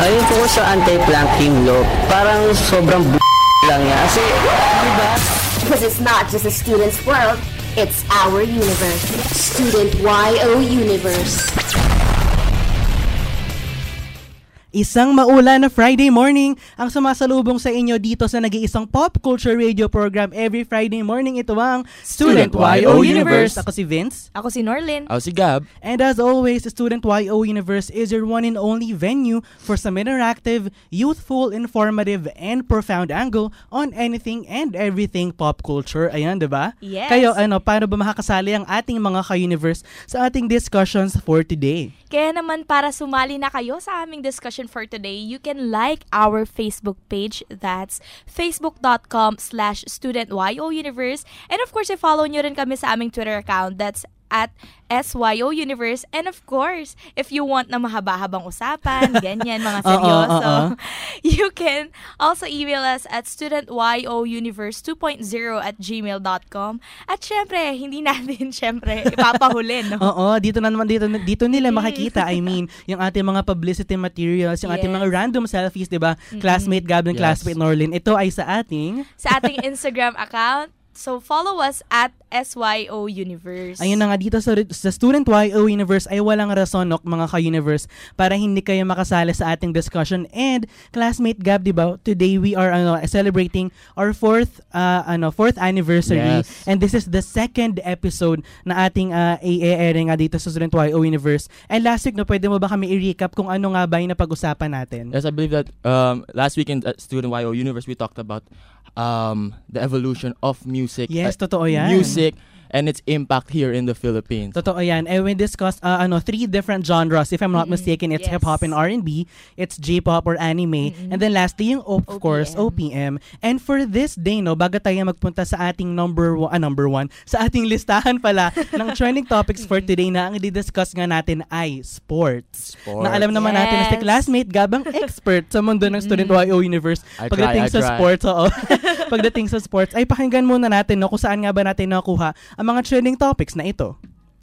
Ayun po sa anti-planking law, parang sobrang lang yan. Kasi, di ba? Because it's not just a student's world, it's our universe. Student YO Universe. Isang maulan na Friday morning ang sumasalubong sa inyo dito sa nag-iisang pop culture radio program every Friday morning. Ito ang Student YO Universe. Ako si Vince. Ako si Norlin. Ako si Gab. And as always, Student YO Universe is your one and only venue for some interactive, youthful, informative, and profound angle on anything and everything pop culture. Ayan, diba? Yes. Kayo, paano ba makakasali ang ating mga ka-universe sa ating discussions for today? Kaya naman para sumali na kayo sa aming discussion for today, you can like our Facebook page. That's facebook.com/StudentYOUniverse. And of course, i-follow nyo rin kami sa aming Twitter account. That's at SYO Universe. And of course, if you want na mahaba-habang usapan, ganyan, mga seryoso, you can also email us at studentyouniverse2.0@gmail.com. At syempre, hindi natin ipapahuli, no? Oo, dito nila makikita, I mean, yung ating mga publicity materials, yung ating mga random selfies, 'di ba? Classmate Gab and classmate Norlin. Ito ay sa ating Instagram account. So, follow us at SYO Universe. Ayun na nga, dito sa Student YO Universe ay walang rasonok, mga ka-universe, para hindi kayo makasali sa ating discussion. And, classmate Gab, di ba, today we are celebrating our fourth anniversary. Yes. And this is the second episode na ating i-airing nga dito sa Student YO Universe. And last week, pwede mo ba kami i-recap kung ano nga ba yung napag-usapan natin? Yes, I believe that last week in Student YO Universe, we talked about the evolution of music. Yes, totoo yan. Music and its impact here in the Philippines. Totoo yan. And we discussed three different genres. If I'm not mistaken, it's hip-hop and R&B, it's J-pop or anime, and then lastly, yung of course, OPM. And for this day, bago tayo magpunta sa ating number one, sa ating listahan pala ng trending topics for today na ang i-discuss nga natin ay sports. Na alam naman natin na si classmate Gabang expert sa mundo ng Student YO Universe. Pagdating sa sports, pagdating sa sports, ay pakinggan muna natin kung saan nga ba natin nakuha ang mga trending topics na ito.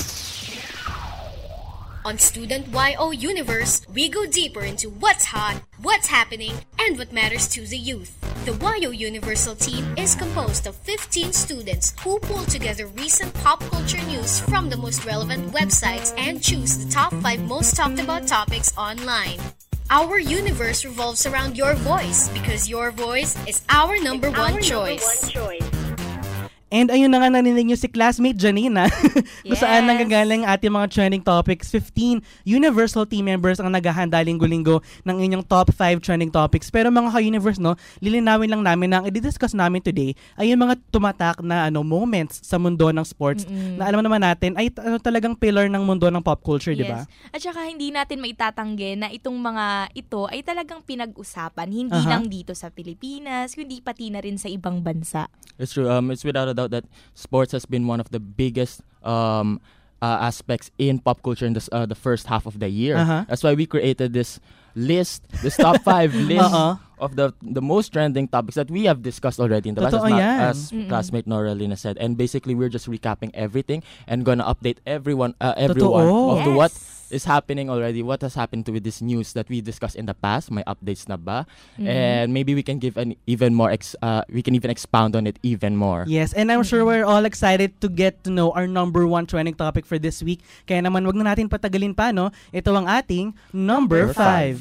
On Student YO Universe, we go deeper into what's hot, what's happening, and what matters to the youth. The YO Universal team is composed of 15 students who pull together recent pop culture news from the most relevant websites and choose the top 5 most talked about topics online. Our universe revolves around your voice because your voice is our number one choice. And ayun na nga, narinig nyo si classmate Janina kung saan nanggagaling ating mga trending topics. 15 Universal team members ang naghahanda linggo-linggo ng inyong top 5 trending topics. Pero mga ka-universe, lilinawin lang namin na ang i-discuss namin today ay yung mga tumatak na moments sa mundo ng sports na alam naman natin ay talagang pillar ng mundo ng pop culture, di ba? At saka hindi natin maitatanggi na itong mga ito ay talagang pinag-usapan, hindi lang dito sa Pilipinas, kundi pati na rin sa ibang bansa. It's true. It's without a doubt that sports has been one of the biggest aspects in pop culture in the first half of the year. That's why we created this top 5 list of the most trending topics that we have discussed already in the last, as classmate Noralina said. And basically, we're just recapping everything and gonna update everyone of what is happening already, what has happened with this news that we discussed in the past. May updates na ba? And maybe we can give an even more we can even expound on it even more. Yes, and I'm sure we're all excited to get to know our number one trending topic for this week. Kaya naman wag na natin patagalin pa, Ito ang ating number 5.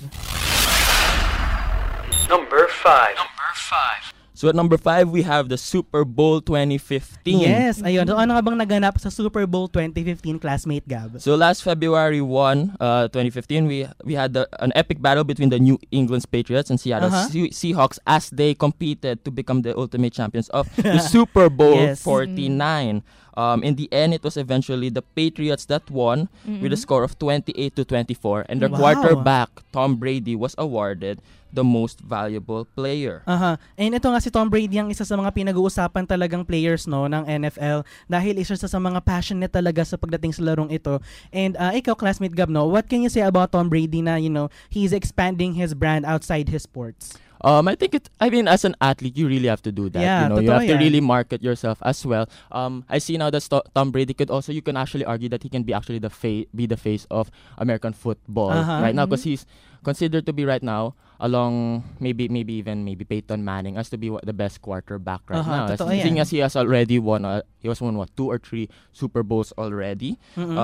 Number 5. So at number 5, we have the Super Bowl 2015. Yes, ayun. So ano nga bang naganap sa Super Bowl 2015, classmate Gab? So last February 1, 2015, we had an epic battle between the New England Patriots and Seattle Seahawks as they competed to become the ultimate champions of the Super Bowl 49. In the end, it was eventually the Patriots that won with a score of 28-24, and their quarterback, Tom Brady, was awarded the most valuable player. And ito nga si Tom Brady ang isa sa mga pinag-uusapan talagang players no ng NFL dahil isa sa mga passionate talaga sa pagdating sa larong ito. And ikaw, classmate Gab, no, what can you say about Tom Brady na, he's expanding his brand outside his sports? I think as an athlete, you really have to do that. Yeah, you have to yan. really market yourself as well. I see now that Tom Brady you can actually argue that he can be actually be the face of American football right now, because he's considered to be right now, along maybe Peyton Manning, as to be the best quarterback right now. As he has already won, he has won 2 or 3 Super Bowls already.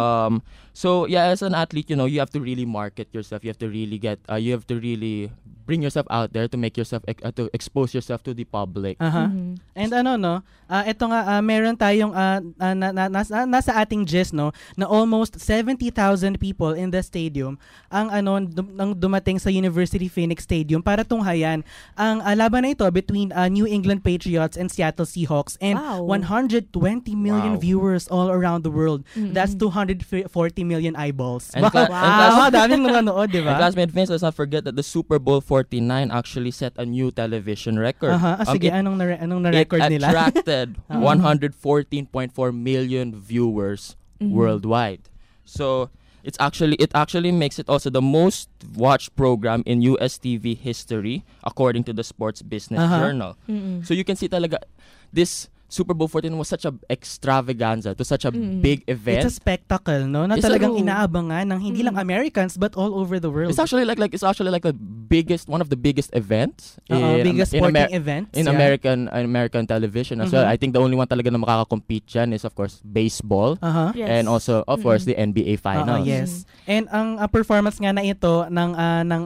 So yeah, as an athlete, you have to really market yourself. You have to really bring yourself out there to make yourself to expose yourself to the public. And ito nga meron tayong nasa ating gist no na almost 70,000 people in the stadium ang dumating sa University Phoenix Stadium para tunghayan ang laban na ito between New England Patriots and Seattle Seahawks, and 120 million viewers all around the world. That's 240 million eyeballs. And daming nanonood, di ba? And classmate Vince, let's not forget that the Super Bowl 49 actually set a new television record. Sige, anong na-record nila? It attracted 114.4 million viewers worldwide. So it actually makes it also the most watched program in US TV history, according to the Sports Business Journal. So you can see talaga this Super Bowl 14 was such a extravaganza, to such a big event. It's a spectacle, no? Na talagang inaabangan ng hindi lang Americans but all over the world. It's actually like one of the biggest events biggest sporting events in American television as well. I think the only one talaga na makaka-compete dyan is of course baseball, and also of course the NBA finals. Yes. And ang performance nga na ito ng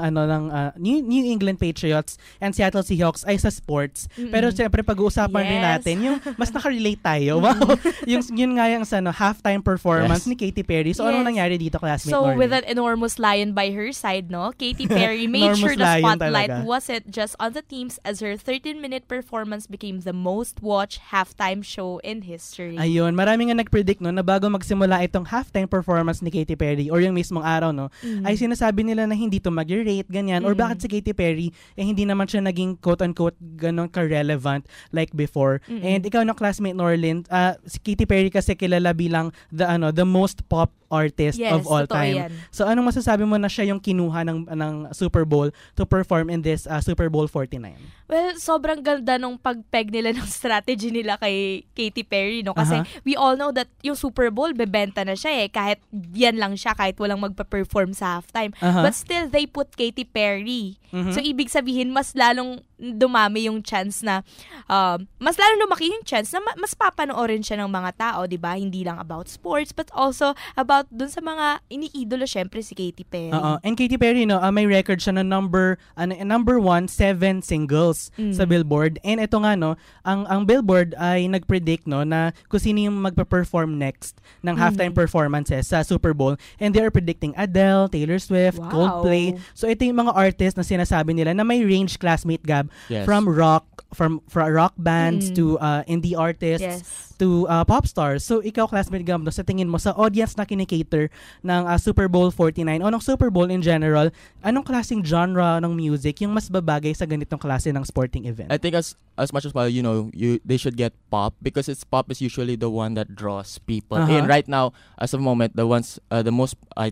New England Patriots and Seattle Seahawks ay sa sports. Pero siyempre pag-uusapan rin natin yung mas nakarelate tayo. Wow. Yun nga yung halftime performance ni Katy Perry. So anong nangyari dito, classmate Norley? With an enormous lion by her side, no? Katy Perry made sure the spotlight wasn't just on the teams, as her 13-minute performance became the most watched halftime show in history. Ayun, marami nga nag-predict no na bago magsimula itong halftime performance ni Katy Perry or yung mismong araw no, ay sinasabi nila na hindi to mag-rate ganyan, or bakit si Katy Perry hindi naman siya naging quote-unquote ganon ka-relevant like before. And ikaw na classmate Norlin, si Katy Perry kasi kilala bilang the most pop artist of all time. Yan. So anong masasabi mo na siya yung kinuha ng Super Bowl to perform in this Super Bowl 49? Well, sobrang ganda nung pagpeg nila ng strategy nila kay Katy Perry, no? Kasi we all know that yung Super Bowl bebenta na siya kahit yan lang siya, kahit walang magpa-perform sa halftime. But still they put Katy Perry. So ibig sabihin mas lalong dumami yung chance na mas lalong lumaki yung chance na mas papanoorin siya ng mga tao, 'di ba? Hindi lang about sports but also about dun sa mga iniidolo syempre si Katy Perry. And Katy Perry may record siya na number 1 7 singles sa Billboard. And ito nga ang Billboard ay nagpredict na kung sino yung magpa-perform next ng halftime performances sa Super Bowl, and they are predicting Adele, Taylor Swift, Coldplay. So ito yung mga artists na sinasabi nila na may range, classmate Gab, from rock bands to indie artists to pop stars. So ikaw, classmate Gab, sa tingin mo sa audience na kinikater ng Super Bowl 49 o ng Super Bowl in general, anong klaseng genre ng music yung mas babagay sa ganitong klase ng sporting event? I think as much as possible, they should get pop, because pop is usually the one that draws people in. Right now, as of the moment, the most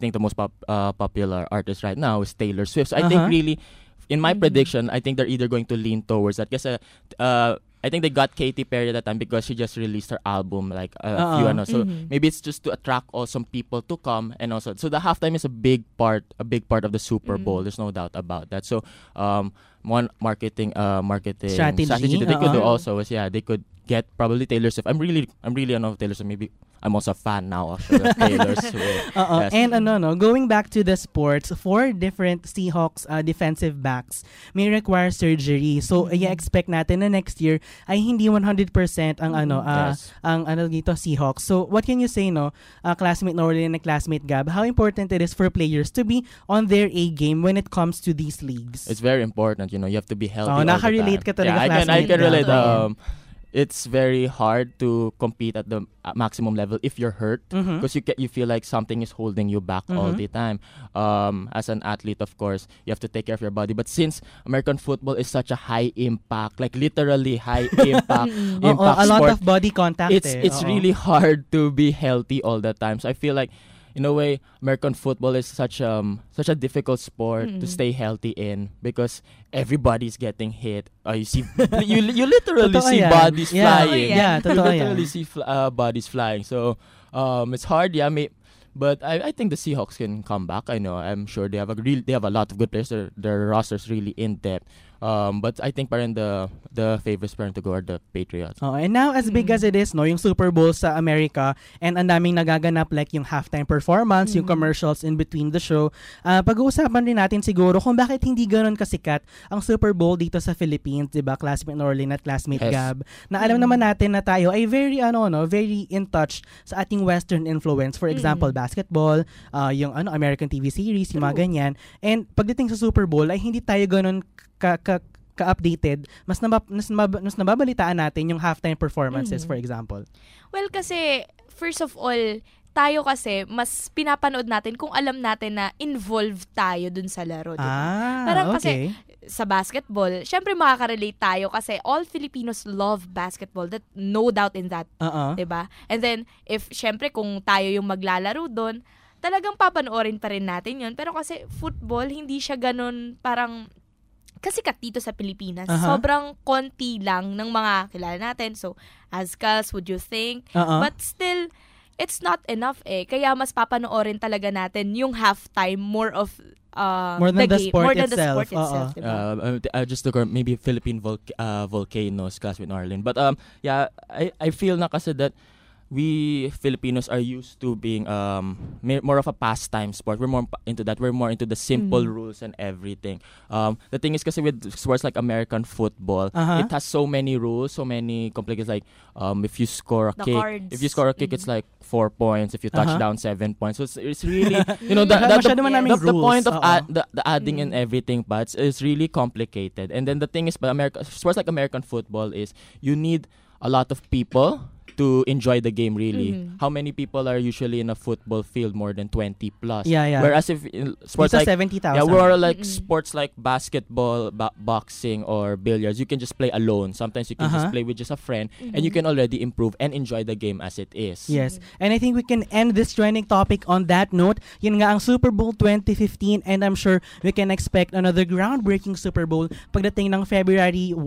popular artist right now is Taylor Swift. So I think really, in my prediction, I think they're either going to lean towards that. Kasi I think they got Katy Perry at that time because she just released her album like a few anos. So maybe it's just to attract some people to come, and also so the halftime is a big part of the Super Bowl. There's no doubt about that. So one marketing strategy that they could do also is they could get probably Taylor Swift. I'm really of Taylor Swift. Maybe I'm also a fan now actually of Taylor Swift. Yes. And going back to the sports, 4 different Seahawks defensive backs may require surgery. So i-expect natin na next year ay hindi 100% ang dito Seahawks. So what can you say classmate Norlin and classmate Gab, how important it is for players to be on their A game when it comes to these leagues? It's very important, you have to be healthy. Nakarelate ka talaga, I can relate. it's very hard to compete at the maximum level if you're hurt, because you feel like something is holding you back all the time. As an athlete, of course, you have to take care of your body. But since American football is such a high impact, like literally high impact, a lot sport, of body contact. it's really hard to be healthy all the time. So I feel like, in a way, American football is such a difficult sport to stay healthy in, because everybody's getting hit. You see, you literally see bodies flying. Yeah, you literally see bodies flying. So it's hard. Yeah, but I think the Seahawks can come back. I'm sure they have a lot of good players. Their roster's really in depth. But I think parang the favorites parang to go are the Patriots. And now, as big as it is, no, yung Super Bowl sa America, and ang daming nagaganap, like yung halftime performance, yung commercials in between the show, pag-uusapan rin natin siguro kung bakit hindi ganoon kasikat ang Super Bowl dito sa Philippines, diba? Classmate Norlin at classmate Gab, na alam naman natin na tayo ay very in touch sa ating Western influence. For example, basketball, yung American TV series, yung mga ganyan. And pagdating sa Super Bowl ay hindi tayo ganoon ka-updated. Mas nababalitaan natin yung halftime performances, for example. Well, kasi first of all, tayo kasi mas pinapanood natin kung alam natin na involved tayo dun sa laro, diba? Parang kasi sa basketball, syempre makaka-relate tayo kasi all Filipinos love basketball. That no doubt in that, diba? And then if syempre kung tayo yung maglalaro dun, talagang papanoorin pa rin natin yun. Pero kasi football, hindi siya ganun parang kasikat dito sa Pilipinas. Sobrang konti lang ng mga kilala natin. So, Azkals, would you think? But still, it's not enough eh. Kaya mas papanoorin talaga natin yung halftime more of more than the game, sport more than itself. The sport itself, diba? Just to maybe Philippine volcanoes, class with Arlen. But I feel na kasi that we Filipinos are used to being more of a pastime sport. We're more into that. We're more into the simple rules and everything. The thing is, kasi with sports like American football, it has so many rules, so many complications. Like if you score a kick, it's like 4 points. If you touch down, 7 points. So it's really the point of the adding and everything, but it's really complicated. And then the thing is, sports like American football is you need a lot of people to enjoy the game, really. How many people are usually in a football field? More than 20 plus. Yeah. Whereas if in sports like 70,000. Yeah, we're like sports like basketball, boxing, or billiards, you can just play alone. Sometimes you can just play with just a friend, and you can already improve and enjoy the game as it is. Yes. And I think we can end this trending topic on that note. Yun nga ang Super Bowl 2015, and I'm sure we can expect another groundbreaking Super Bowl pagdating ng February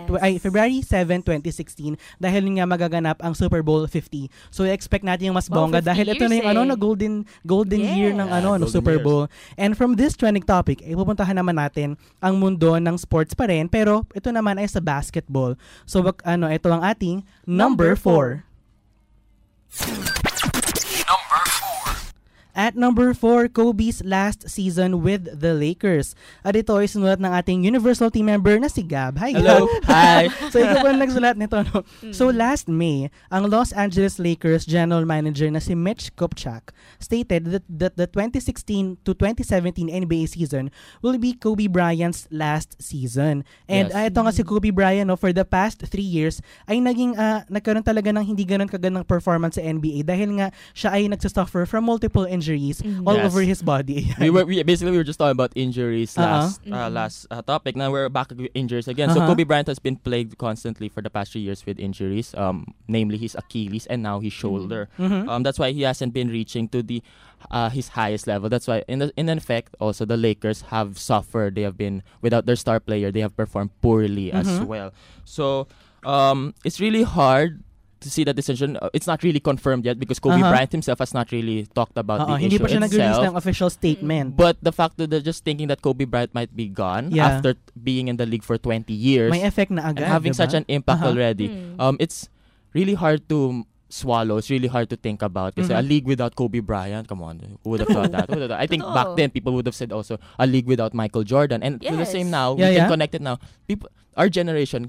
7, 2016, dahil nga magaganap ang Super Bowl 50. So expect natin yung mas bongga dahil ito na yung na golden year ng no Super Bowl. And from this trending topic, pupuntahan naman natin ang mundo ng sports pa rin, pero ito naman ay sa basketball. So ito ang ating number 4. At number 4, Kobe's last season with the Lakers. At ito ay sinulat ng ating Universal team member na si Gab. Hi, Gab. Hello. Hi. So, ikaw ba nagsulat nito, no? So, last May, ang Los Angeles Lakers general manager na si Mitch Kupchak stated that the 2016 to 2017 NBA season will be Kobe Bryant's last season. And ito nga si Kobe Bryant, no, for the past 3 years, ay nagkaroon talaga ng hindi ganun kagandang performance sa NBA dahil nga siya ay nagsasuffer from multiple injuries all over his body. we were just talking about injuries last topic. Now we're back with injuries again. So Kobe Bryant has been plagued constantly for the past 3 years with injuries, namely his Achilles and now his shoulder. That's why he hasn't been reaching to his highest level. That's why in effect also the Lakers have suffered. They have been without their star player. They have performed poorly as well. So it's really hard to see that decision. It's not really confirmed yet because Kobe Bryant himself has not really talked about the hindi issue pa siya itself. nag-release ng official statement. But the fact that they're just thinking that Kobe Bryant might be gone after being in the league for 20 years, may effect na agad, and having diba? such an impact already, it's really hard to swallow. It's really hard to think about. Kasi a league without Kobe Bryant, come on, who would have thought that? I think back then people would have said also a league without Michael Jordan. And to the same now, we can connect it now. Our generation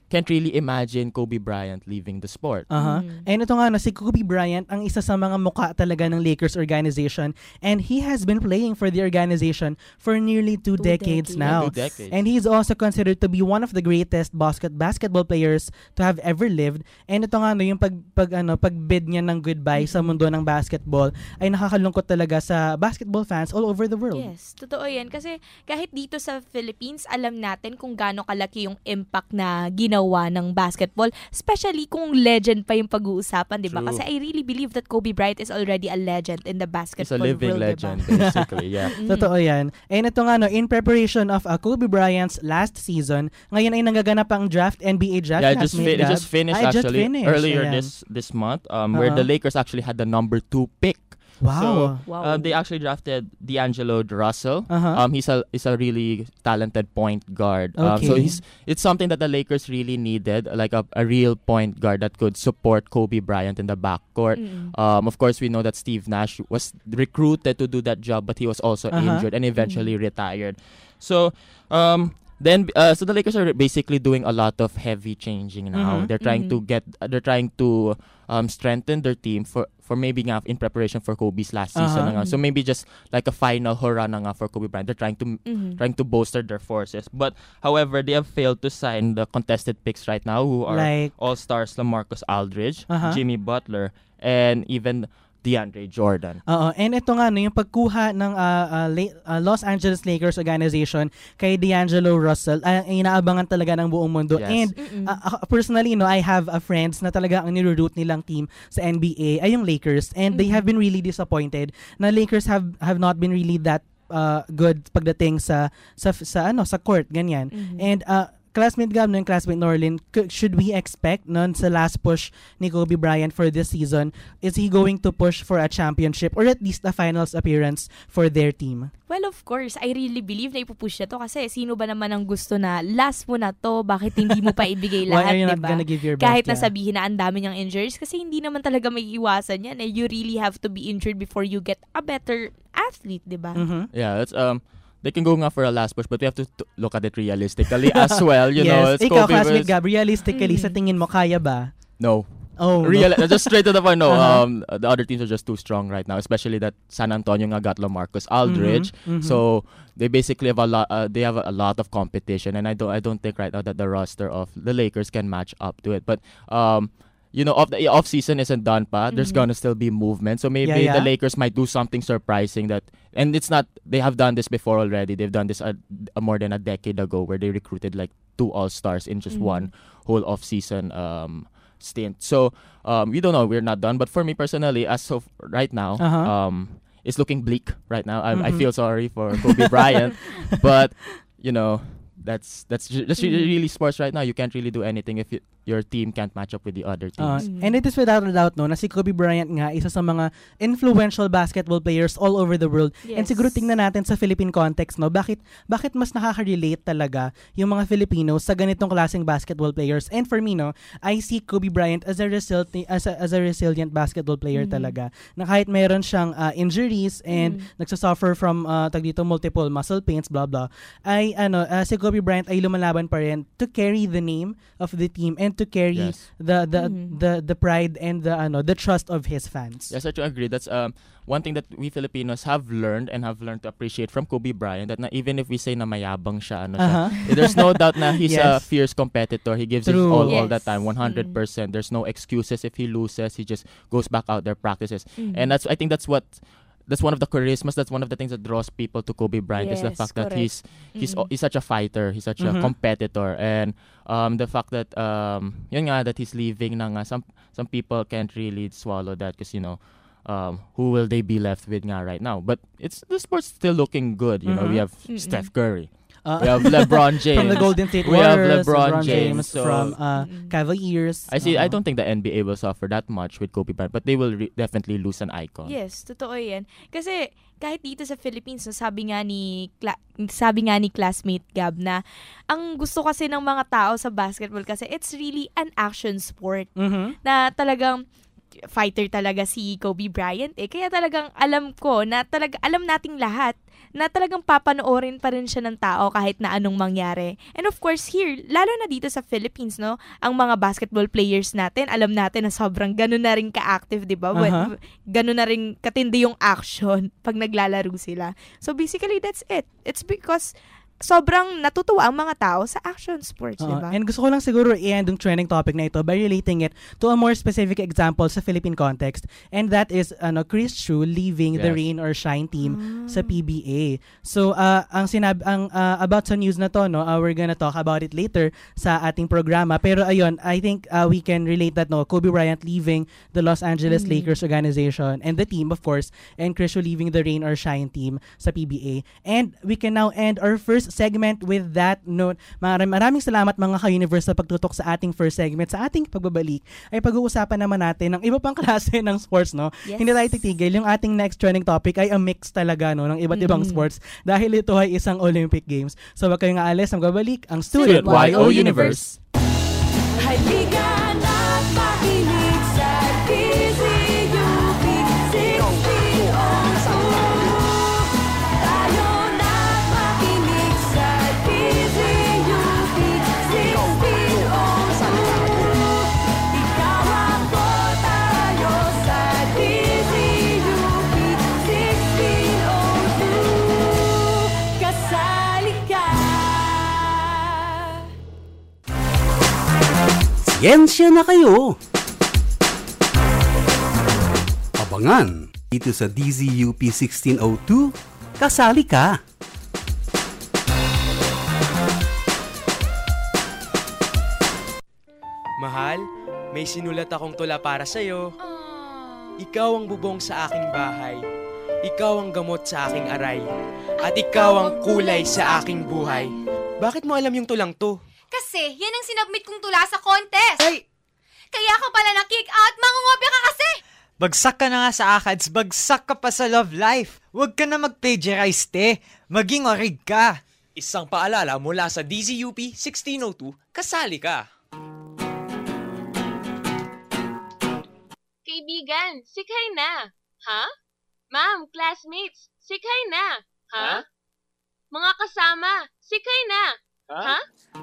can't really imagine Kobe Bryant leaving the sport. And ito nga, si Kobe Bryant ang isa sa mga mukha talaga ng Lakers organization, and he has been playing for the organization for nearly two decades now. 2 decades. And he's also considered to be one of the greatest basketball players to have ever lived. And ito nga, yung pagbid niya ng goodbye sa mundo ng basketball ay nakakalungkot talaga sa basketball fans all over the world. Yes, totoo yan. Kasi kahit dito sa Philippines, alam natin kung gaano kalaki yung impact na ginawa ng basketball, especially kung legend pa yung pag-uusapan, di ba? True. Kasi I really believe that Kobe Bryant is already a legend in the basketball He's a living world, legend, diba? basically, yeah. Totoo yan. And ito nga, in preparation of Kobe Bryant's last season, ngayon ay nanggaganap ang NBA draft. Yeah, it just finished earlier Ayan. this month, where the Lakers actually had the number 2 pick. Wow. So, they actually drafted D'Angelo Russell. Uh-huh. He's a really talented point guard. Okay. So it's something that the Lakers really needed, like a real point guard that could support Kobe Bryant in the backcourt. Of course, we know that Steve Nash was recruited to do that job, but he was also injured and eventually retired. So so the Lakers are basically doing a lot of heavy changing now. They're trying to strengthen their team for maybe nga in preparation for Kobe's last season. So maybe just like a final hurrah na nga for Kobe Bryant. They're trying to bolster their forces. But however, they have failed to sign the contested picks right now, who are Like all-stars LaMarcus Aldridge, Jimmy Butler, and even DeAndre Jordan. And ito nga, yung pagkuha ng Los Angeles Lakers organization kay D'Angelo Russell, inaabangan talaga ng buong mundo. Yes. And personally, I have friends na talaga ang niroot nilang team sa NBA ay yung Lakers, and they have been really disappointed na Lakers have not been really that good pagdating sa court, ganyan. And classmate Gab, yung classmate Norlin, should we expect sa last push ni Kobe Bryant for this season, is he going to push for a championship or at least a finals appearance for their team? Well, of course, I really believe na ipupush na to kasi sino ba naman ang gusto na last mo na to, bakit hindi mo pa ibigay Why lahat, are you not diba? gonna give your best? Kahit Yeah. nasabihin na ang dami niyang injuries kasi hindi naman talaga may iwasan yan. You really have to be injured before you get a better athlete, diba? Yeah, it's they can go nga for a last push, but we have to look at it realistically as well. You know, it's Ikaw, Kobe classmate was- Gab, realistically, sa tingin mo, kaya ba? No. Oh, no. Just straight to the point, no. The other teams are just too strong right now, especially that San Antonio nga got LaMarcus Aldridge. So they basically have a lot. They have a lot of competition, and I don't think right now that the roster of the Lakers can match up to it. But the off season isn't done pa. There's gonna still be movement. So maybe Yeah. the Lakers might do something surprising and it's not. They have done this before already. They've done this more than a decade ago, where they recruited like 2 all-stars in just one whole off season stint. So we don't know. We're not done. But for me personally, as of right now, it's looking bleak right now. I feel sorry for Kobe Bryant, but that's really sports right now. You can't really do anything if your team can't match up with the other teams. And it is without a doubt na si Kobe Bryant nga isa sa mga influential basketball players all over the world. Yes. And siguro tingnan natin sa Philippine context, bakit mas nakaka-relate talaga yung mga Filipinos sa ganitong klaseng basketball players. And for me, I see Kobe Bryant as a resilient basketball player talaga. Na kahit meron siyang injuries and nagsasuffer from multiple muscle pains, blah blah, ay si Kobe Bryant ay lumalaban pa rin to carry the name of the team and to carry the pride and the trust of his fans. Yes, I agree. That's one thing that we Filipinos have learned to appreciate from Kobe Bryant, that na even if we say na mayabang siya, there's no doubt na he's a fierce competitor. He gives it all the time, 100%. There's no excuses if he loses. He just goes back out there, practices. And I think that's one of the charismas. That's one of the things that draws people to Kobe Bryant, is the fact that he's such a fighter, he's such a competitor, and the fact that that he's leaving na nga, some people can't really swallow that, because who will they be left with nga right now? But the sport's still looking good. We have Steph Curry. We have LeBron James From the Golden State We have Warriors, LeBron James. So from Cavaliers. I don't think the NBA will suffer that much with Kobe Bryant, but they will definitely lose an icon. Yes, totoo yan. Kasi kahit dito sa Philippines, sabi nga ni classmate Gab na ang gusto kasi ng mga tao sa basketball kasi it's really an action sport. Na talagang fighter talaga si Kobe Bryant kaya talagang alam ko na alam nating lahat na talagang papanoorin pa rin siya ng tao kahit na anong mangyari. And of course here, lalo na dito sa Philippines, no, ang mga basketball players natin, alam natin na sobrang ganun na rin ka-active, di ba? Ganun na rin katindi yung action pag naglalaro sila. So basically, that's it. It's because sobrang natutuwa ang mga tao sa action sports, di ba? And gusto ko lang siguro i-end yung trending topic na ito by relating it to a more specific example sa Philippine context, and that is Chris Chu leaving the Rain or Shine team sa PBA. So ang about sa news na to, no, we're gonna talk about it later sa ating programa. Pero ayun, I think we can relate that, no, Kobe Bryant leaving the Los Angeles Lakers organization and the team, of course, and Chris Chu leaving the Rain or Shine team sa PBA. And we can now end our first segment with that note. Maraming salamat mga ka-Universe sa pagtutok sa ating first segment. Sa ating pagbabalik ay pag-uusapan naman natin ng iba pang klase ng sports, no? Yes. Hindi tayo titigil. Yung ating next trending topic ay a mix talaga, no, ng iba't ibang sports dahil ito ay isang Olympic Games. So wag kayong aalis, magbabalik ang Student YO Universe. Halika na makinig sa DZUP 1602. Tayo na makinig sa DZUP 1602. Ikaw ako, tayo sa DZUP 1602. Kasali ka. Siyensya na kayo! Abangan dito sa DZUP 1602, kasali ka! Mahal, may sinulat akong tula para sa'yo. Ikaw ang bubong sa aking bahay. Ikaw ang gamot sa aking aray. At ikaw ang kulay sa aking buhay. Bakit mo alam yung tulang to? Kasi yan ang sinubmit kong tula sa contest. Ay! Kaya ka pala na-kick out, mangungopia ka kasi! Bagsak ka na nga sa ACADS, bagsak ka pa sa love life. Huwag ka na mag-plagiarize, te. Maging orig ka. Isang paalala mula sa DZUP 1602, kasali ka. Kaibigan, sikay na. Ha? Ma'am, classmates, sikay na. Ha? Mga kasama, sikay na. Ha?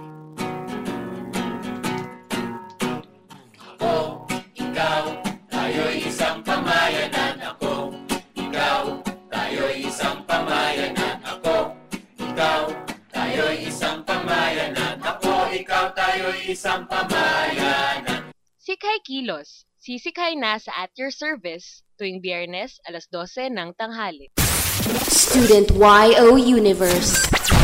Ikaw, tayo'y isang pamayanan. Ako, ikaw, tayo'y isang pamayanan. Ako, ikaw, tayo'y isang pamayanan. Ako, ikaw, tayo'y isang pamayanan. Sikay Kilos, sisikay na sa At Your Service tuwing Biyernes, 12:00 ng tanghali. Student YO Universe.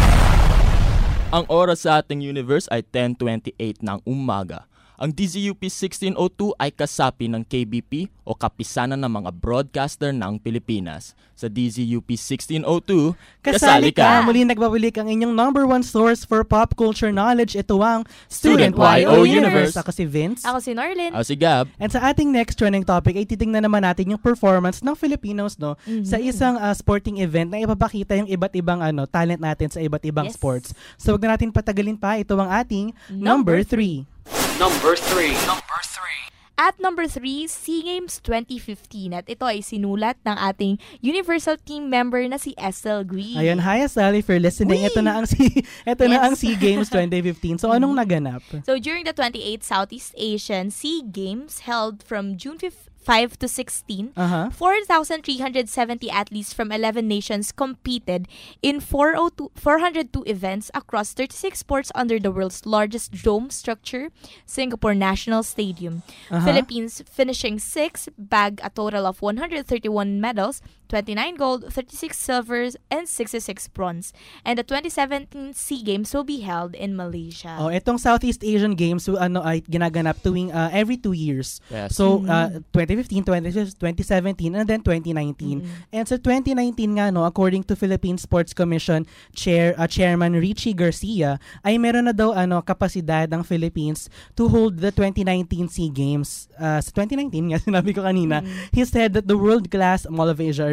Ang oras sa ating universe ay 10:28 ng umaga. Ang DZUP 1602 ay kasapi ng KBP o Kapisanan ng mga Broadcaster ng Pilipinas. Sa DZUP 1602, kasali ka! Muli nagbabalik ang inyong number one source for pop culture knowledge. Ito ang Student YO Universe. Ako si Vince. Ako si Norlin. Ako si Gab. And sa ating next trending topic ay titingnan naman natin yung performance ng Filipinos, no, sa isang sporting event na ipapakita yung iba't ibang talent natin sa iba't ibang sports. So wag na natin patagalin pa. Ito ang ating number 3. Number 3. At number 3, SEA Games 2015. At ito ay sinulat ng ating Universal Team member na si Estelle Gui. Ayun, hi Estelle, for listening. Ito na ang SEA Games 2015. So anong naganap? So during the 28th Southeast Asian SEA Games held from June 5 to 16, 4,370 athletes from 11 nations competed in 402 events across 36 sports under the world's largest dome structure, Singapore National Stadium. Philippines finishing 6th, bagged a total of 131 medals, 29 gold, 36 silvers, and 66 bronze. And the 2017 SEA Games will be held in Malaysia. Oh, itong Southeast Asian Games ay ginaganap tuwing every 2 years. Yes. So 2015, 2017, and then 2019. And sa 2019 nga, no, according to Philippine Sports Commission Chairman Richie Garcia, ay meron na daw kapasidad ng Philippines to hold the 2019 SEA Games. Sa 2019 nga, sinabi ko kanina, he said that the world-class Mall of Asia Arena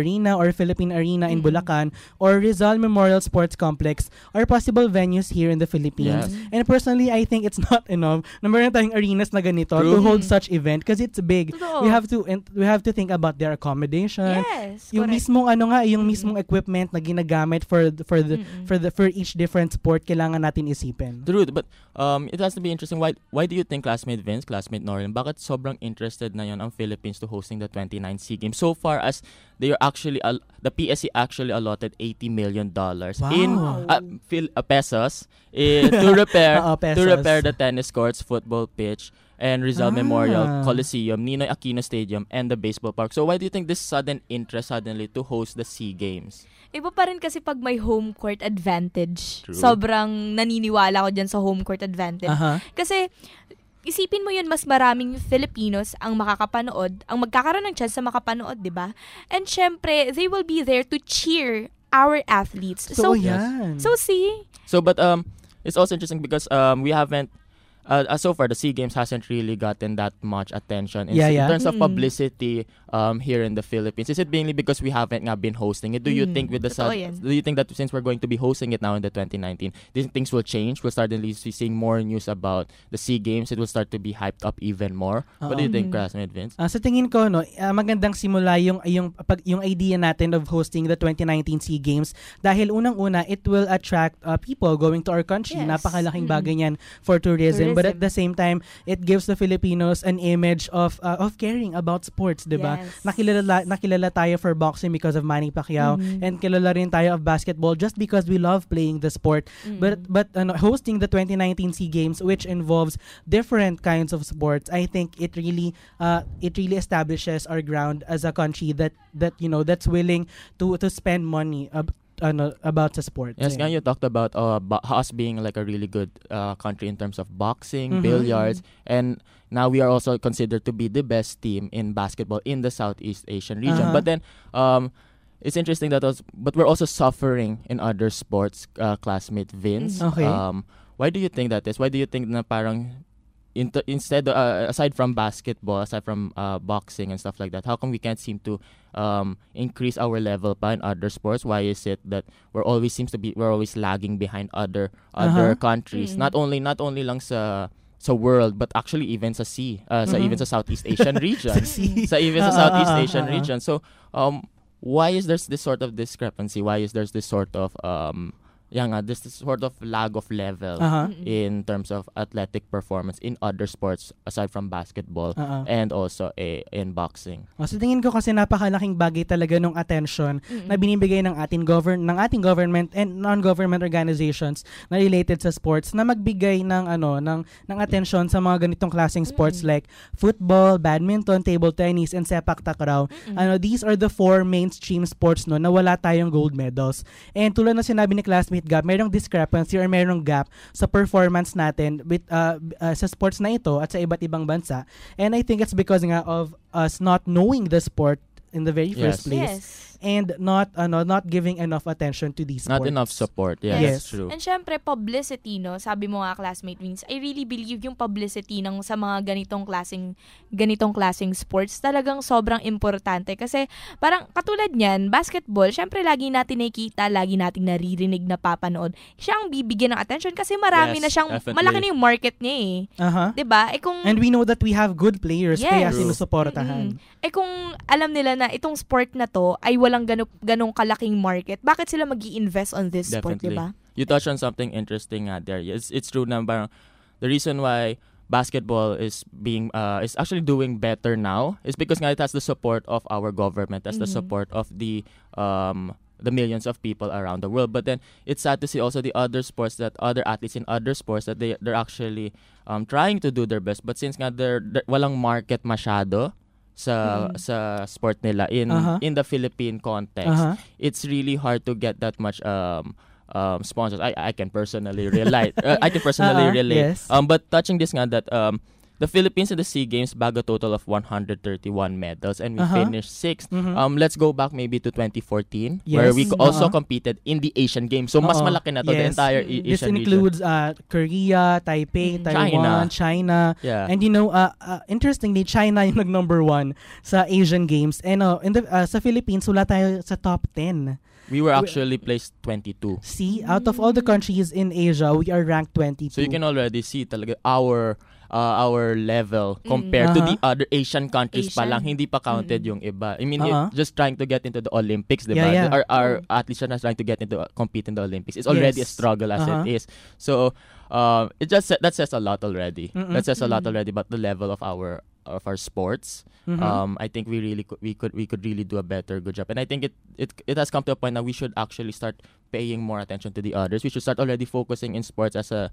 Arena or Philippine Arena in Bulacan or Rizal Memorial Sports Complex are possible venues here in the Philippines. Yes. And personally, I think it's not enough na meron tayong arenas na ganito to hold such event because it's big. Totoo. We have to think about their accommodation. Yes, Yung correct. mismong yung mismong equipment na ginagamit for each different sport kailangan natin isipin. True, but it has to be interesting. Why do you think classmate Vince, classmate Norin, bakit sobrang interested na yon ang Philippines to hosting the 29 SEA Games? So far as they are actually the PSC actually allotted $80 million in pesos to repair the tennis courts, football pitch, and Rizal Memorial Coliseum, Ninoy Aquino Stadium, and the baseball park. So why do you think this sudden interest suddenly to host the SEA Games? Iba pa rin kasi pag may home court advantage. True. Sobrang naniniwala ko dyan sa home court advantage. Kasi isipin mo yun, mas maraming Filipinos ang makakapanood, ang magkakaroon ng chance sa makapanood, di ba? And syempre, they will be there to cheer our athletes. So see? So, but it's also interesting because we haven't so far the SEA Games hasn't really gotten that much attention in terms of publicity here in the Philippines. Is it mainly because we haven't been hosting it? Do you think do you think that since we're going to be hosting it now in the 2019, these things will change? We'll start seeing more news about the SEA Games. It will start to be hyped up even more. What do you think, classmate Vince? Sa tingin ko magandang simula yung idea natin of hosting the 2019 SEA Games dahil unang-una it will attract people going to our country. Yes. Napakalaking bagay niyan for tourism. But at the same time, it gives the Filipinos an image of caring about sports, 'di ba? Yes. Nakilala tayo for boxing because of Manny Pacquiao and kilala rin tayo of basketball just because we love playing the sport. But hosting the 2019 SEA Games, which involves different kinds of sports, I think it really establishes our ground as a country that's willing to spend money about the sport. Yes, you talked about us being like a really good country in terms of boxing, billiards, and now we are also considered to be the best team in basketball in the Southeast Asian region. But then it's interesting that but we're also suffering in other sports, classmate Vince. Okay. Why do you think that is? Why do you think na parang aside from basketball, aside from boxing and stuff like that, how come we can't seem to increase our level pa in other sports? Why is it that we're always lagging behind other countries? Not only lang sa world, but actually even sa even sa Southeast Asian region. Sa Southeast Asian region. So why is there this sort of discrepancy? Why is there this sort of this sort of lag of level in terms of athletic performance in other sports aside from basketball and also in boxing? Sa tingin ko kasi napakalaking bagay talaga ng attention na binibigay ng ating government and non-government organizations na related sa sports na magbigay ng attention sa mga ganitong klaseng sports like football, badminton, table tennis, and sepak takraw. These are the 4 mainstream sports na wala tayong gold medals. And tulad na sinabi ni classmate Gap, mayroong discrepancy or mayroong gap sa performance natin with sa sports na ito at sa iba't ibang bansa. And I think it's because nga of us not knowing the sport in the very first place. And not giving enough attention to these sports. Not enough support. Yes. That's true. And syempre publicity, no? Sabi mo nga, classmate Vince, I really believe yung publicity sa mga ganitong klaseng sports talagang sobrang importante kasi parang katulad niyan, basketball, syempre lagi natin nakikita, lagi nating naririnig, napapanood. Siya ang bibigyan ng attention kasi marami na siyang malaki na yung market niya eh. 'Di ba? And we know that we have good players kaya sinusuportahan. Kung alam nila na itong sport na to ay walang ganong kalaking market, bakit sila mag-i-invest on this sport, diba? You touched on something interesting there. It's true na parang the reason why basketball is actually doing better now is because nga it has the support of our government, has the support of the millions of people around the world. But then it's sad to see also the other athletes in other sports that they're actually trying to do their best, but since nga they're walang market masyado sa sport nila in the Philippine context, it's really hard to get that much sponsors. I can personally relate. Yes. But touching this nga that the Philippines in the SEA Games bag a total of 131 medals, and we finished 6th. Let's go back maybe to 2014, where we also competed in the Asian Games. So mas malaki na to, the entire Asian This region. includes Korea, Taipei, Taiwan, China. Yeah. And interestingly, China yung nag-number 1 sa Asian Games. And sa Philippines, wala tayo sa top 10. We were actually placed 22. See, out of all the countries in Asia, we are ranked 22. So you can already see talaga our level compared to the other Asian countries pa lang, hindi pa counted yung iba. I mean, just trying to get into the Olympics, diba? Our athletes are not trying to get into compete in the Olympics. It's already a struggle as it is. So that says a lot already. That says a lot already about the level of our sports. I think we could really do a good job, and I think it has come to a point now we should actually start paying more attention to the others. We should start already focusing in sports as a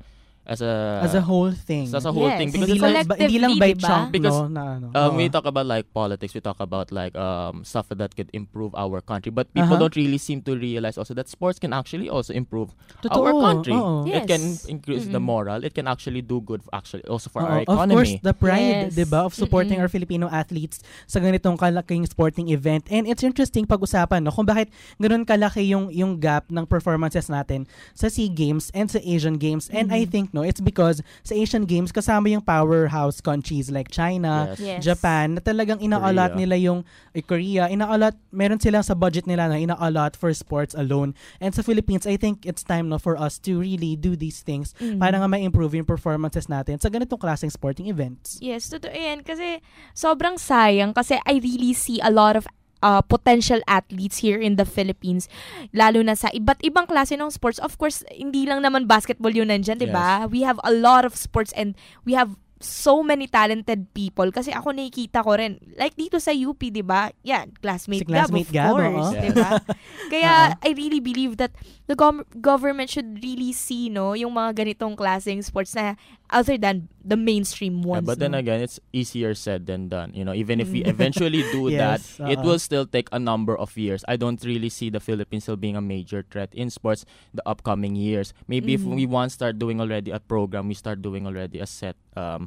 whole thing. As a whole thing, because hindi lang by chunk, because no? we talk about like politics, we talk about like stuff that could improve our country, but people don't really seem to realize also that sports can actually also improve our country. It can increase the moral. It can actually do good also for our economy. Of course, the pride, diba, of supporting our Filipino athletes sa ganitong kalaking sporting event. And it's interesting pag-usapan, no, kung bakit ganun kalaki yung gap ng performances natin sa SEA Games and sa Asian Games. And I think it's because sa Asian Games kasama yung powerhouse countries like China, Japan, na talagang ina-allot nila yung Korea, meron silang sa budget nila na ina-allot for sports alone. And sa Philippines, I think it's time for us to really do these things para nga ma-improve yung performances natin sa ganitong klaseng sporting events. Yes, totoo yan. Kasi sobrang sayang kasi I really see a lot of potential athletes here in the Philippines, lalo na sa iba't ibang klase ng sports. Of course, hindi lang naman basketball yun nandyan, diba? We have a lot of sports and we have so many talented people. Kasi ako nakikita ko rin, like dito sa UP, diba? Yan, classmate Gab, of course. Diba? Kaya I really believe that the government should really see yung mga ganitong klaseng sports na other than the mainstream ones. But then again, it's easier said than done. Even if we eventually do that, it will still take a number of years. I don't really see the Philippines still being a major threat in sports the upcoming years. Maybe if we start doing already a program, we start doing already a set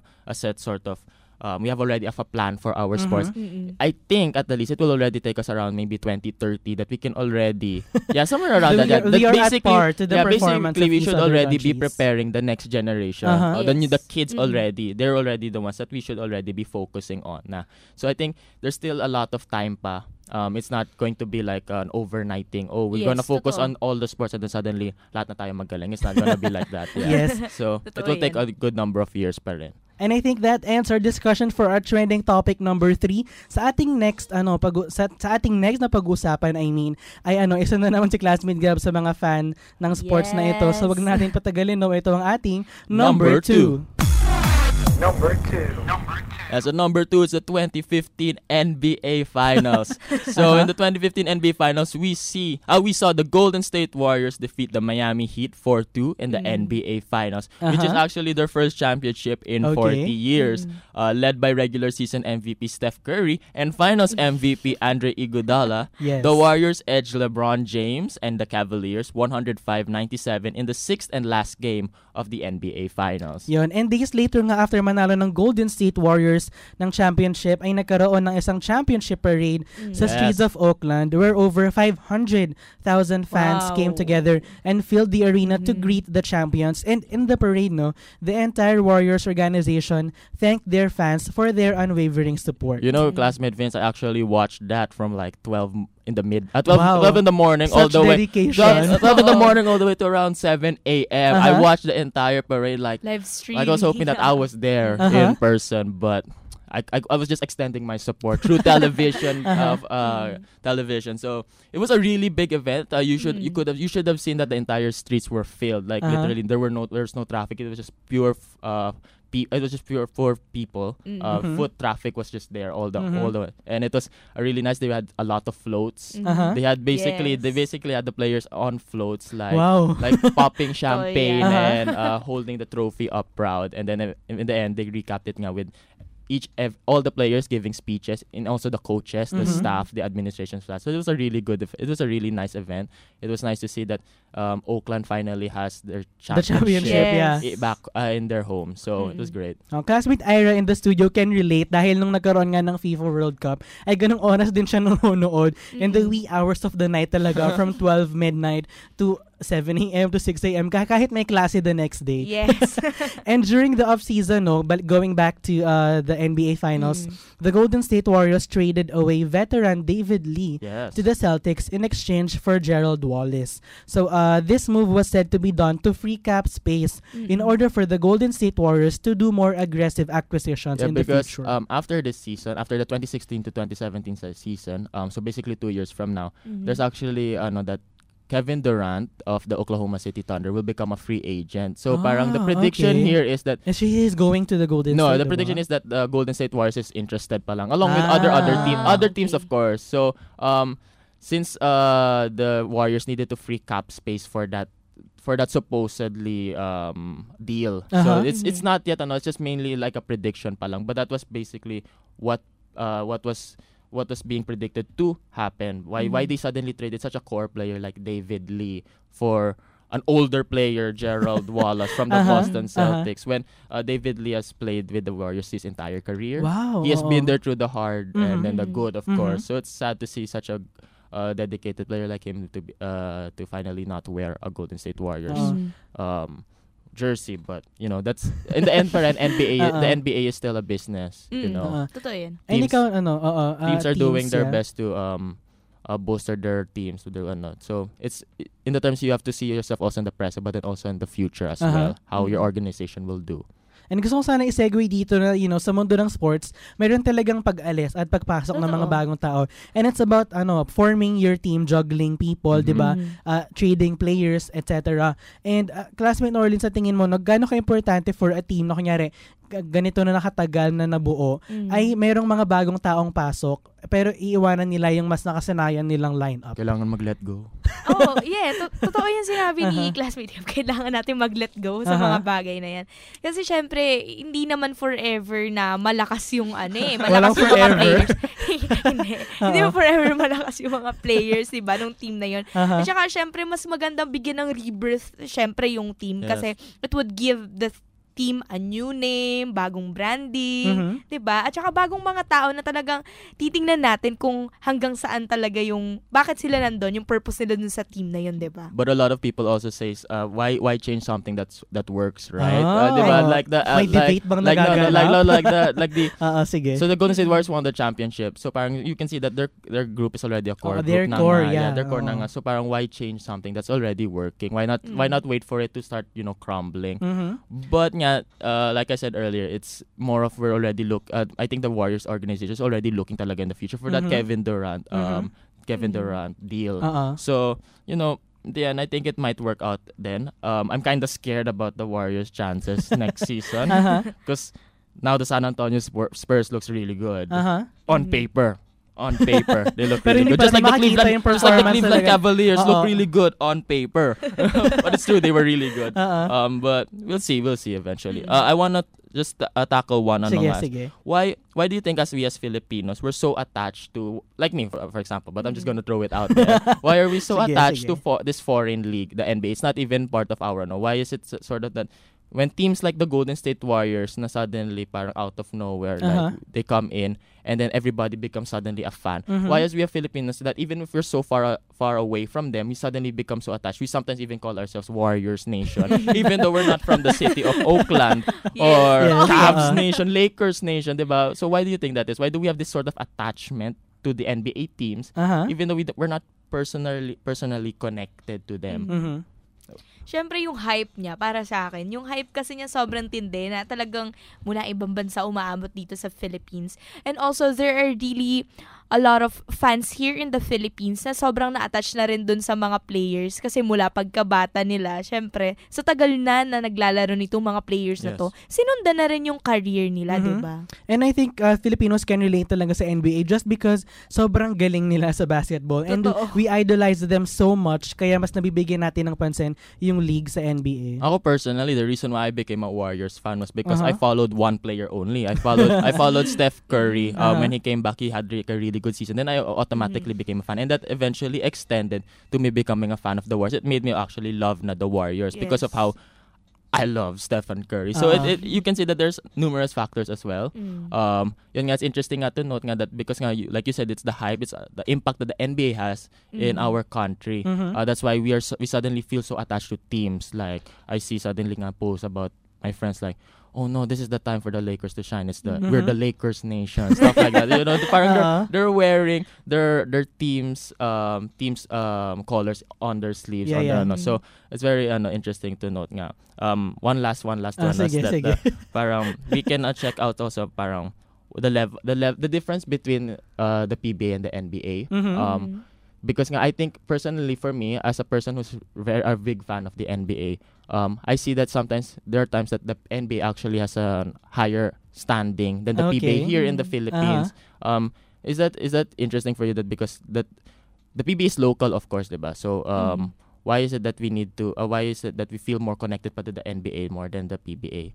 sort of we have already a plan for our sports. I think at the least it will already take us around maybe 2030 that we can already somewhere around that. We are at par to the performance basically we of should these already other be countries. preparing the next generation. The kids already, they're already the ones that we should already be focusing on na. So I think there's still a lot of time pa. It's not going to be like an overnight thing. Oh, we're gonna focus on all the sports and then suddenly lahat na tayo magaling. It's not gonna be like that. So it will take a good number of years pa rin. And I think that ends our discussion for our trending topic number 3. Sa ating next sa ating next na pag-usapan, ay isa na naman si Classmate Gab sa mga fan ng sports na ito. So wag natin patagalin, ito ang ating number 2. Number 2. As a number 2 is the 2015 NBA Finals. So in the 2015 NBA Finals, we saw the Golden State Warriors defeat the Miami Heat 4-2 in the NBA Finals, which is actually their first championship in 40 years. Led by regular season MVP Steph Curry and Finals MVP Andre Iguodala, the Warriors edged LeBron James and the Cavaliers 105-97 in the 6th and last game of the NBA Finals. Yun. And days later nga after manalo ng Golden State Warriors ng championship ay nagkaroon ng isang championship parade sa streets of Oakland where over 500,000 fans came together and filled the arena to greet the champions. And in the parade, the entire Warriors organization thanked their fans for their unwavering support. Classmate Vince, I actually watched that from like 12 in the 12 in the morning Such all the dedication. way 12 in the morning all the way to around 7 a.m. I watched the entire parade like live stream. I was hoping that I was there in person, but I was just extending my support through television television. So it was a really big event. You should have seen that the entire streets were filled. Like literally there was no traffic. It was just pure for people. Foot traffic was just there all the way, and it was really nice. They had a lot of floats. They had they basically had the players on floats like popping champagne and holding the trophy up proud. And then in the end they recapped it with all the players giving speeches, and also the coaches, the staff, the administration staff. So it was a really nice event. It was nice to see that Oakland finally has their championship back in their home. So it was great. Classmate Ira in the studio can relate dahil nung nagkaroon nga ng FIFA World Cup, ay ganung oras din siya nanonood in the wee hours of the night talaga from 12 midnight to 7 a.m. to 6 a.m. kahit may klase the next day. Yes. And during the off-season, going back to the NBA Finals, the Golden State Warriors traded away veteran David Lee to the Celtics in exchange for Gerald Wallace. So this move was said to be done to free cap space in order for the Golden State Warriors to do more aggressive acquisitions in the future. After this season, after the 2016 to 2017 season, so basically 2 years from now, there's actually that Kevin Durant of the Oklahoma City Thunder will become a free agent. So parang the prediction here is that she is going to the Golden State. No, the prediction is that the Golden State Warriors is interested pa lang, along with other teams of course. So since the Warriors needed to free cap space for that supposedly deal. So it's not yet it's just mainly like a prediction pa lang, but that was basically what was being predicted to happen. Why they suddenly traded such a core player like David Lee for an older player, Gerald Wallace from the Boston Celtics, when David Lee has played with the Warriors his entire career. Wow. He has been there through the hard and then the good, of course. So it's sad to see such a dedicated player like him to finally not wear a Golden State Warriors jersey, but that's in the end for an NBA. The NBA is still a business, Totoo yun. Teams are doing their best to bolster their teams to do so it's in the terms you have to see yourself also in the present, but then also in the future as well, how your organization will do. And gusto ko sana i-segue dito na, sa mundo ng sports, mayroon talagang pag-alis at pagpasok ng mga bagong tao. And it's about, forming your team, juggling people, di ba? Trading players, etc. And, classmate Orlin, sa tingin mo, gaano ka-importante for a team na kunyari, ganito na nakatagal na nabuo, ay mayroong mga bagong taong pasok, pero iiwanan nila yung mas nakasanayan nilang lineup. Kailangan mag-let go. Totoo yung sinabi ni classmate. Kailangan natin mag-let go sa mga bagay na yan. Kasi syempre, hindi naman forever na malakas yung malakas yung mga players. Hindi mo forever malakas yung mga players, diba, nung team na yun. At saka syempre, mas magandang bigyan ng rebirth, syempre, yung team. Kasi it would give the team a new name, bagong branding, 'di ba? At saka bagong mga tao na talagang titingnan natin kung hanggang saan talaga yung bakit sila nandoon, yung purpose nila dun sa team na yun, 'di ba? But a lot of people also says why change something that works, right? 'Di ba? Like the may debate bang sige. So the Golden State Warriors won the championship. So parang you can see that their group is already a core group. Their core, their core na nga. So parang why change something that's already working? Why not wait for it to start, crumbling? But like I said earlier, it's more of we're already I think the Warriors organization is already looking talaga in the future for that Kevin Durant deal. So, I think it might work out then. I'm kind of scared about the Warriors' chances next season because now the San Antonio Spurs looks really good on paper. On paper, they look really good. Just like the Cleveland Cavaliers look really good on paper. But it's true, they were really good. But we'll see eventually. I want to just tackle one on last. Why do you think we as Filipinos, we're so attached to, like me for example, but I'm just going to throw it out there. Why are we so attached to this foreign league, the NBA? It's not even part of our, why is it sort of that when teams like the Golden State Warriors na suddenly parang out of nowhere, like they come in and then everybody becomes suddenly a fan. Why as we are Filipinos that even if we're so far away from them, we suddenly become so attached. We sometimes even call ourselves Warriors Nation, even though we're not from the city of Oakland or Cavs Nation, Lakers Nation, diba? So why do you think that is? Why do we have this sort of attachment to the NBA teams, even though we're not personally connected to them? Syempre yung hype niya para sa akin. Yung hype kasi niya sobrang tindi na talagang mula ibang bansa umaabot dito sa Philippines. And also there are really a lot of fans here in the Philippines na sobrang na-attach na rin dun sa mga players kasi mula pagkabata nila, syempre, sa tagal na naglalaro nitong mga players na to, sinundan na rin yung career nila, diba? And I think Filipinos can relate talaga sa NBA just because sobrang galing nila sa basketball. And we idolize them so much, kaya mas nabibigyan natin ng pansin yung league sa NBA. Ako personally, the reason why I became a Warriors fan was because I followed one player only. I followed Steph Curry. When he came back, he had a really good season. Then I automatically became a fan. And that eventually extended to me becoming a fan of the Warriors. It made me actually love the Warriors because of how I love Stephen Curry. So you can see that there's numerous factors as well. Yun nga, it's interesting nga to note nga that because nga, like you said, it's the hype, it's the impact that the NBA has in our country. That's why we suddenly feel so attached to teams. Like, I see suddenly nga posts about my friends like, oh no, this is the time for the Lakers to shine. It's we're the Lakers nation, stuff like that. You know, parang they're wearing their teams colors on their sleeves. So it's very interesting to note nga. One last one that parang we can check out also parang the difference between the PBA and the NBA. Because I think personally for me, as a person who's a big fan of the NBA, I see that sometimes there are times that the NBA actually has a higher standing than the PBA here in the Philippines. Is that interesting for you? That because that the PBA is local, of course, diba? So why is it that we need to? Why is it that we feel more connected to the NBA more than the PBA?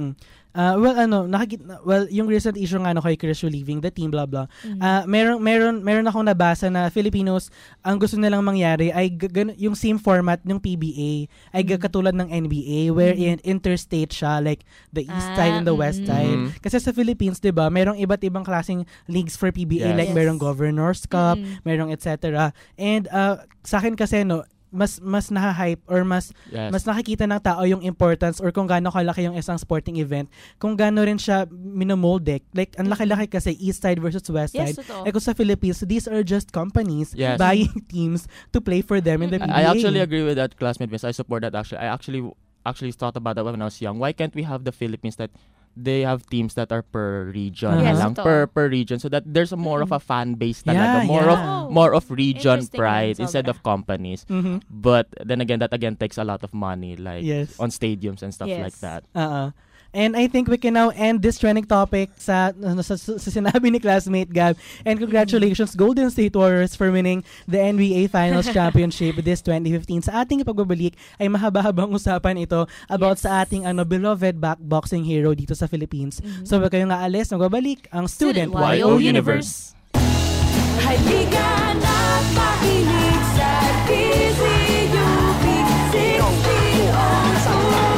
Yung recent issue nga kay Chris leaving the team, blah blah. Meron akong nabasa na Filipinos ang gusto nilang mangyari ay yung same format ng PBA ay katulad ng NBA wherein interstate siya, like the east side and the west side. Kasi sa Philippines, 'di ba, merong iba't ibang klaseng leagues for PBA, like merong Governors Cup, merong etc. And sa akin kasi mas naha-hype or mas nakikita ng tao yung importance or kung gaano kalaki yung isang sporting event, kung gaano rin siya minomold. Like, ang laki-laki kasi east side versus west side. Kung sa Philippines, these are just companies buying teams to play for them in the PBA. I actually agree with that, classmate Vince. I support that actually. I actually thought about that when I was young. Why can't we have the Philippines that they have teams that are per region per region, so that there's more of a fan base talaga, more of region pride instead of companies. But then again, that takes a lot of money, like on stadiums and stuff like that. And I think we can now end this trending topic sa sinabi ni classmate Gab. And congratulations Golden State Warriors for winning the NBA Finals Championship this 2015. Sa ating pagbabalik ay mahaba-habang usapan ito about sa ating beloved boxing hero dito sa Philippines. So wag kayong aalis, magbabalik ang Student YO Universe. Halika na makinig sa DZUP 1602.